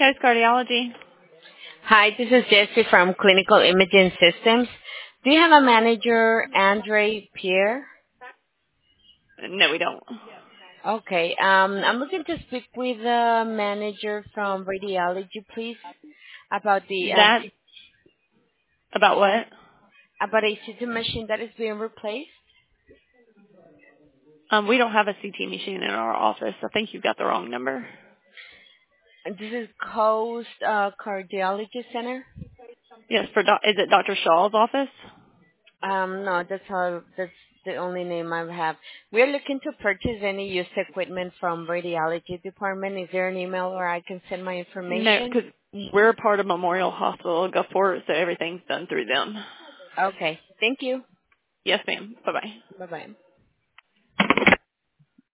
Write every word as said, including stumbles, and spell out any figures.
Coast Cardiology. Hi, this is Jessie from Clinical Imaging Systems. Do you have a manager, Andre Pierre? No, we don't. Okay. Um, I'm looking to speak with the manager from radiology, please, about the uh, That, C- about what? about a C T machine that is being replaced. Um, we don't have a C T machine in our office. I think you've got the wrong number. And this is Coast uh, Cardiology Center. Yes, for doc- is it Doctor Shaw's office? Um, no, that's all. That's the only name I have. We're looking to purchase any used equipment from radiology department. Is there an email where I can send my No, information? because we're a part of Memorial Hospital Gulfport, so everything's done through them. Okay. Thank you. Yes, ma'am. Bye-bye. Bye bye.